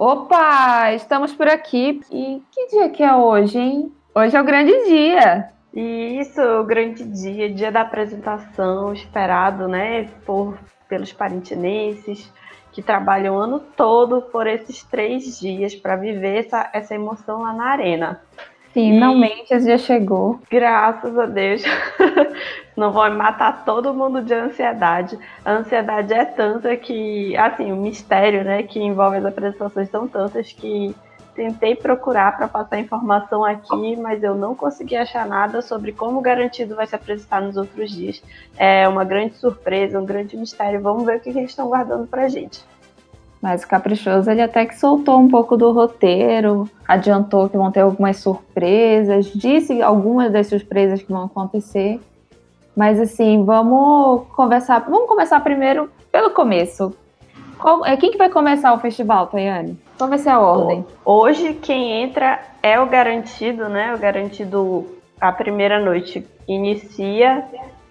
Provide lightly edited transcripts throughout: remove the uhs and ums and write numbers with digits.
Opa, estamos por aqui. E que dia que é hoje, hein? Hoje é o grande dia. Isso, o grande dia da apresentação, esperado, né, pelos parintinenses que trabalham o ano todo por esses 3 dias para viver essa emoção lá na arena. Finalmente esse dia chegou. Graças a Deus. Não vão matar todo mundo de ansiedade. A ansiedade é tanta que, assim, o mistério, né, que envolve as apresentações são tantas que tentei procurar para passar informação aqui, mas eu não consegui achar nada sobre como o Garantido vai se apresentar nos outros dias. É uma grande surpresa, um grande mistério. Vamos ver o que eles estão guardando pra gente. Mas o Caprichoso, ele até que soltou um pouco do roteiro, adiantou que vão ter algumas surpresas, disse algumas das surpresas que vão acontecer. Mas assim, vamos começar primeiro pelo começo. Quem que vai começar o festival, Tayane? Qual vai ser a ordem? Hoje quem entra é o Garantido, né? O Garantido, a primeira noite inicia.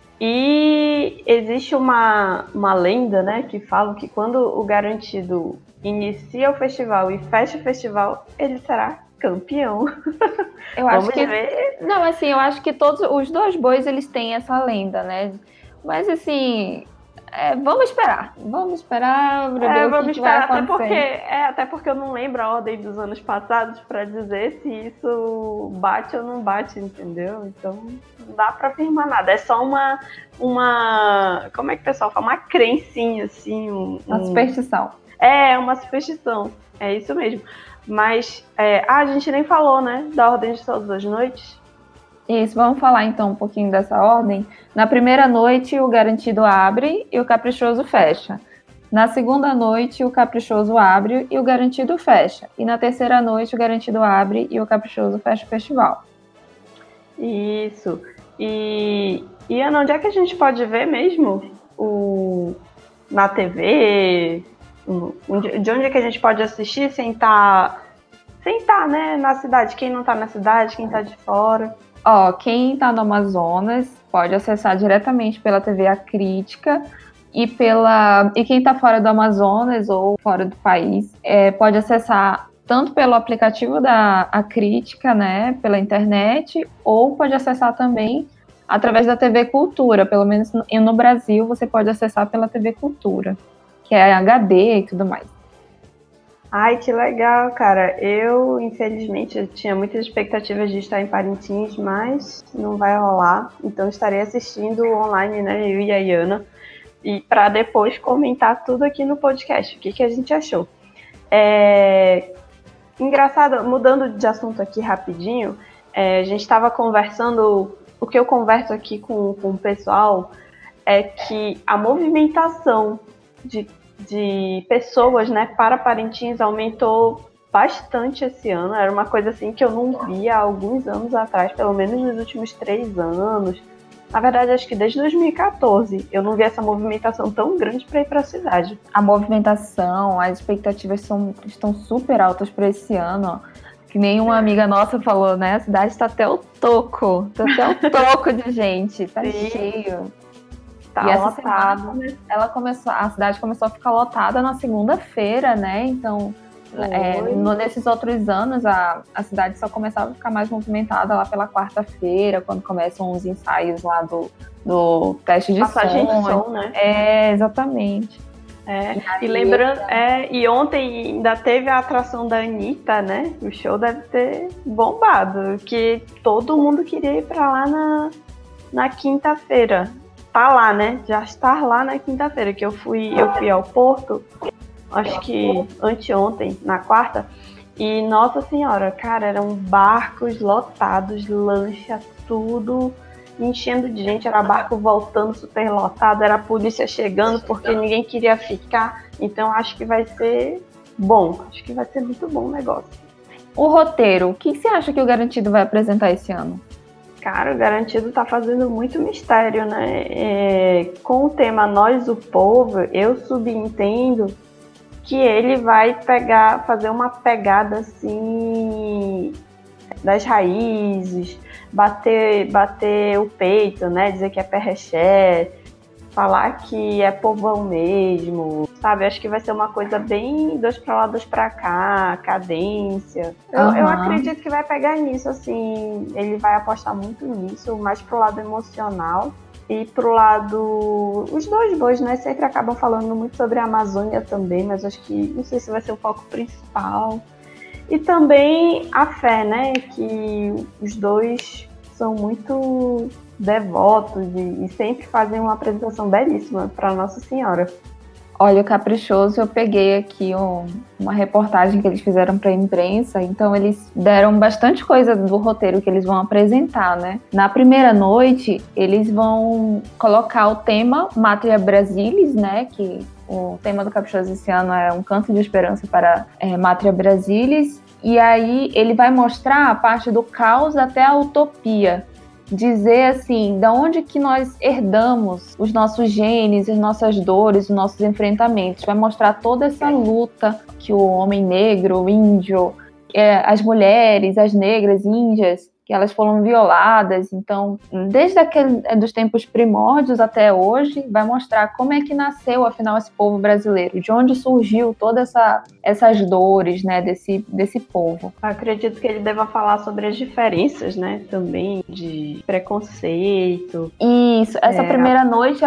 E existe uma lenda, né, que fala que quando o Garantido inicia o festival e fecha o festival, ele será campeão. Eu acho que ver. Não, assim, eu acho que todos os dois bois eles têm essa lenda, né? Mas assim, vamos esperar para ver o que vai acontecer. Até porque eu não lembro a ordem dos anos passados para dizer se isso bate ou não bate, entendeu? Então não dá para afirmar nada. É só uma como é que o pessoal fala? Uma crencinha, assim. Uma superstição. Uma superstição. É isso mesmo. Mas a gente nem falou, né, da ordem de todas as noites. Isso, vamos falar então um pouquinho dessa ordem. Na primeira noite, o Garantido abre e o Caprichoso fecha. Na segunda noite, o Caprichoso abre e o Garantido fecha. E na terceira noite, o Garantido abre e o Caprichoso fecha o festival. Isso. E Ana, onde é que a gente pode ver mesmo? Na TV? De onde é que a gente pode assistir sem estar, né, na cidade? Quem não está na cidade, quem está de fora? Quem está no Amazonas pode acessar diretamente pela TV A Crítica e quem está fora do Amazonas ou fora do país pode acessar tanto pelo aplicativo da A Crítica, né, pela internet, ou pode acessar também através da TV Cultura. Pelo menos no Brasil você pode acessar pela TV Cultura, que é HD e tudo mais. Ai, que legal, cara. Eu, infelizmente, tinha muitas expectativas de estar em Parintins, mas não vai rolar. Então, estarei assistindo online, né, eu e a Iana, e para depois comentar tudo aqui no podcast, o que a gente achou. Engraçado, mudando de assunto aqui rapidinho, a gente estava conversando, o que eu converso aqui com o pessoal é que a movimentação de pessoas, né, para Parintins aumentou bastante esse ano. Era uma coisa assim que eu não via há alguns anos atrás, pelo menos nos últimos 3 anos. Na verdade, acho que desde 2014 eu não vi essa movimentação tão grande para ir para a cidade. A movimentação, as expectativas estão super altas para esse ano. Que nem uma amiga nossa falou, né? A cidade está até o toco. Está até o toco de gente. Tá cheio. Tá lotado. A cidade começou a ficar lotada na segunda-feira, né? Então, nesses outros anos, a cidade só começava a ficar mais movimentada lá pela quarta-feira, quando começam os ensaios lá do teste de passagem de som, né? Exatamente. E lembrando, e ontem ainda teve a atração da Anitta, né? O show deve ter bombado, que todo mundo queria ir pra lá na quinta-feira. Tá lá, né? Já está lá na quinta-feira, que eu fui ao Porto, acho que anteontem, na quarta, e nossa senhora, cara, eram barcos lotados, lancha, tudo enchendo de gente, era barco voltando super lotado, era a polícia chegando porque ninguém queria ficar, então acho que vai ser bom, acho que vai ser muito bom o negócio. O roteiro, o que você acha que o Garantido vai apresentar esse ano? Cara, o Garantido tá fazendo muito mistério, né? Com o tema Nós, o Povo, eu subentendo que ele vai fazer uma pegada assim das raízes, bater o peito, né? Dizer que é perrexé, falar que é povão mesmo, sabe? Acho que vai ser uma coisa bem dois pra lá, dois pra cá, cadência. Eu acredito que vai pegar nisso, assim, ele vai apostar muito nisso, mais pro lado emocional. E pro lado... Os dois bois, né? Sempre acabam falando muito sobre a Amazônia também, mas acho que não sei se vai ser o foco principal. E também a fé, né? Que os dois são muito devotos e sempre fazem uma apresentação belíssima para Nossa Senhora. Olha, o Caprichoso, eu peguei aqui uma reportagem que eles fizeram para a imprensa, então eles deram bastante coisa do roteiro que eles vão apresentar, né? Na primeira noite, eles vão colocar o tema Mátria Brasilis, né? Que o tema do Caprichoso esse ano é Um Canto de Esperança para Mátria Brasilis, e aí ele vai mostrar a parte do caos até a utopia. Dizer assim, da onde que nós herdamos os nossos genes, as nossas dores, os nossos enfrentamentos. Vai mostrar toda essa luta que o homem negro, o índio, as mulheres, as negras, índias, que elas foram violadas. Então, desde dos tempos primórdios até hoje, vai mostrar como é que nasceu, afinal, esse povo brasileiro, de onde surgiu todas essas dores, né, desse povo. Eu acredito que ele deva falar sobre as diferenças, né, também, de preconceito. Isso, essa primeira noite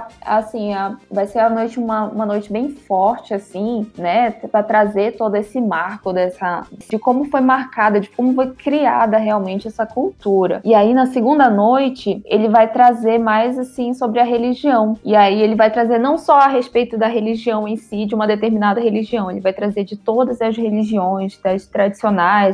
vai ser a noite, uma noite bem forte, assim, né, para trazer todo esse marco de como foi marcada, de como foi criada realmente essa cultura. E aí, na segunda noite, ele vai trazer mais, assim, sobre a religião. E aí, ele vai trazer não só a respeito da religião em si, de uma determinada religião, ele vai trazer de todas as religiões, das tradicionais,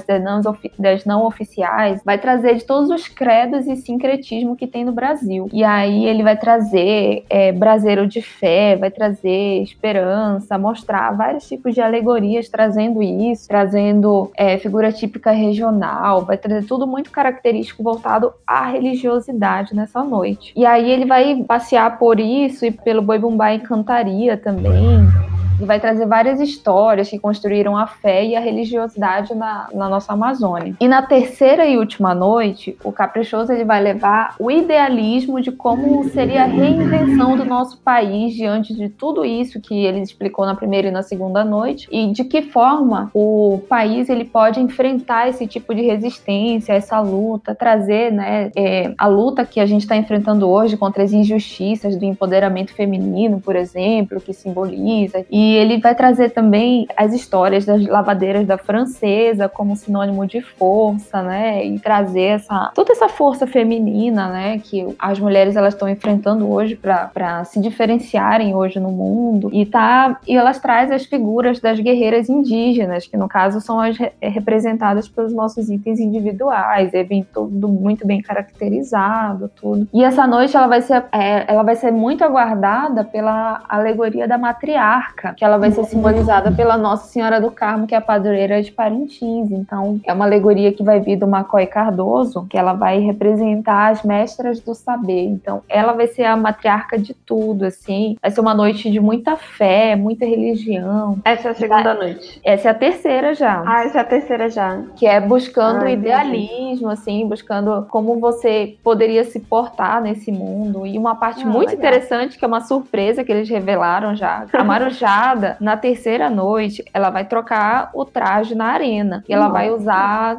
das não oficiais, vai trazer de todos os credos e sincretismo que tem no Brasil. E aí, ele vai trazer braseiro de fé, vai trazer esperança, mostrar vários tipos de alegorias trazendo isso, trazendo figura típica regional, vai trazer tudo muito característico voltado à religiosidade nessa noite. E aí ele vai passear por isso e pelo Boi Bumbá e Cantaria também. E vai trazer várias histórias que construíram a fé e a religiosidade na nossa Amazônia. E na terceira e última noite, o Caprichoso ele vai levar o idealismo de como seria a reinvenção do nosso país diante de tudo isso que ele explicou na primeira e na segunda noite, e de que forma o país ele pode enfrentar esse tipo de resistência, essa luta, trazer, né, a luta que a gente está enfrentando hoje contra as injustiças do empoderamento feminino, por exemplo, que simboliza. E ele vai trazer também as histórias das lavadeiras da Francesa como sinônimo de força, né? E trazer toda essa força feminina, né? Que as mulheres elas estão enfrentando hoje para se diferenciarem hoje no mundo. E elas trazem as figuras das guerreiras indígenas, que no caso são as representadas pelos nossos itens individuais. Vem tudo muito bem caracterizado, tudo. E essa noite ela vai ser muito aguardada pela alegoria da matriarca, que ela vai ser simbolizada pela Nossa Senhora do Carmo, que é a padroeira de Parintins. Então, é uma alegoria que vai vir do Macoy Cardoso, que ela vai representar as mestras do saber. Então, ela vai ser a matriarca de tudo, assim. Vai ser uma noite de muita fé, muita religião. Essa é a segunda noite. Essa é a terceira já. Essa é a terceira já. Que é buscando o idealismo, assim, buscando como você poderia se portar nesse mundo. E uma parte muito interessante, que é uma surpresa que eles revelaram já. A Marujá, na terceira noite, ela vai trocar o traje na arena. E ela vai usar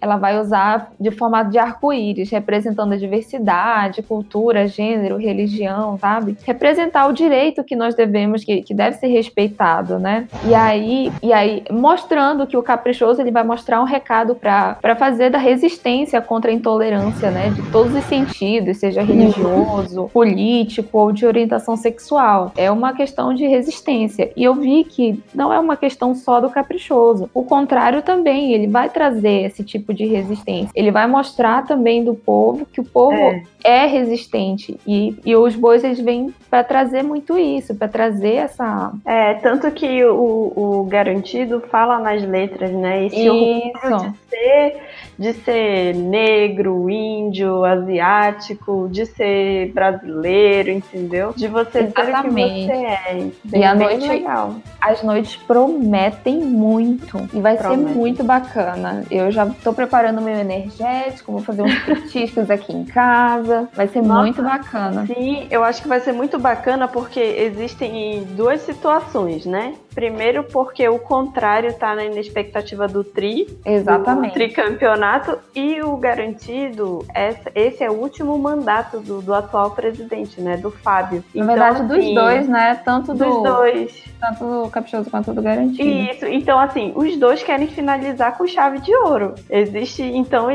de formato de arco-íris, representando a diversidade, cultura, gênero, religião, sabe? Representar o direito que nós devemos, que deve ser respeitado, né? E aí, mostrando que o Caprichoso, ele vai mostrar um recado para fazer da resistência contra a intolerância, né? De todos os sentidos, seja religioso, político ou de orientação sexual. É uma questão de resistência. E eu vi que não é uma questão só do Caprichoso. O contrário também, ele vai trazer esse tipo de resistência. Ele vai mostrar também do povo que o povo é resistente. E os bois, eles vêm para trazer muito isso, para trazer essa... tanto que o Garantido fala nas letras, né? Esse orgulho de ser negro, índio, asiático, de ser brasileiro, entendeu? De você ser o que você é. E a noite, legal. As noites prometem muito. E vai ser muito bacana. Eu já tô preparando o meu energético, vou fazer uns petiscos aqui em casa. Vai ser muito bacana. Sim, eu acho que vai ser muito bacana porque existem duas situações, né? Primeiro porque o contrário tá na expectativa do Exatamente. Do tricampeonato, e o garantido, esse é o último mandato do atual presidente, né? Do Fábio. Na verdade, dos dois, né? Tanto dos dois. Tanto do Caprichoso quanto do Garantido. Isso, então assim, os dois querem finalizar com chave de ouro. Existe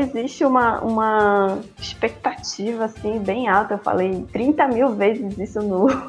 uma expectativa, assim, bem alta. Eu falei 30 mil vezes isso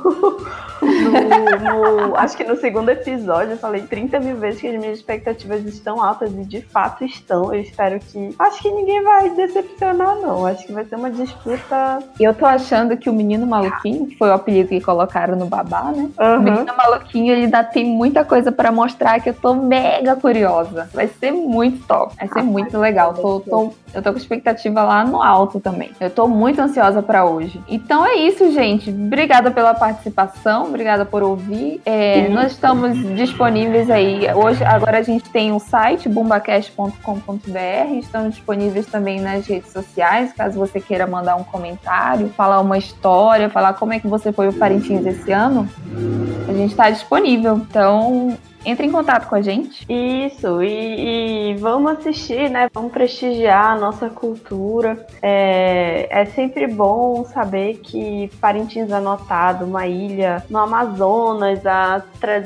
acho que no segundo episódio eu falei 30 mil vezes que as minhas expectativas estão altas, e de fato estão. Eu espero que... Acho que ninguém vai decepcionar, não. Acho que vai ser uma disputa... E eu tô achando que o Menino Maluquinho, que foi o apelido que colocaram no Babá, né? O Menino Maluquinho, ele ainda tem muita coisa pra mostrar, que eu tô mega curiosa. Vai ser muito top. Vai ser muito legal. Eu tô com expectativa lá no alto também. Eu tô muito ansiosa pra hoje. Então é isso, gente. Obrigada pela participação. Obrigada por ouvir. Nós estamos disponíveis aí. Agora a gente tem um site, bumbacast.com.br. Estamos disponíveis também nas redes sociais, caso você queira mandar um comentário, falar uma história, falar como é que você foi o Parintins esse ano. A gente está disponível. Então, entre em contato com a gente. Isso, e vamos assistir, né? Vamos prestigiar a nossa cultura. É sempre bom saber que Parintins é anotado, uma ilha no Amazonas, a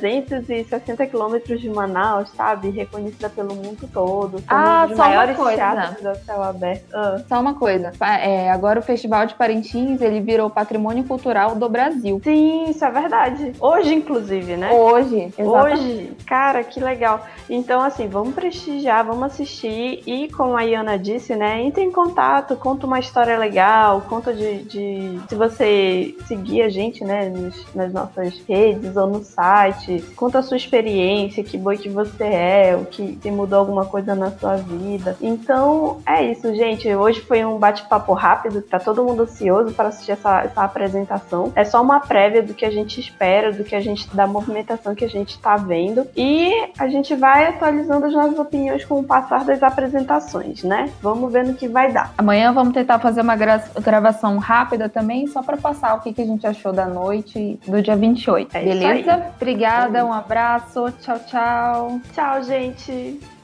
360 quilômetros de Manaus, sabe? Reconhecida pelo mundo todo. Um dos maiores teatros a céu aberto. Só uma coisa. Agora o Festival de Parintins, ele virou patrimônio cultural do Brasil. Sim, isso é verdade. Hoje, inclusive, né? Hoje, exatamente. Hoje. Cara, que legal. Então, assim, vamos prestigiar, vamos assistir, e como a Iana disse, né, entre em contato, conta uma história legal, conta se você seguir a gente, né, nas nossas redes ou no site, conta a sua experiência, que boi que você é, o que se mudou alguma coisa na sua vida. Então, é isso, gente. Hoje foi um bate-papo rápido, tá todo mundo ansioso para assistir essa apresentação. É só uma prévia do que a gente espera, da movimentação que a gente tá vendo. E a gente vai atualizando as nossas opiniões com o passar das apresentações, né? Vamos ver no que vai dar. Amanhã vamos tentar fazer uma gravação rápida também, só para passar o que a gente achou da noite do dia 28. Beleza? Obrigada, um abraço. Tchau, tchau. Tchau, gente.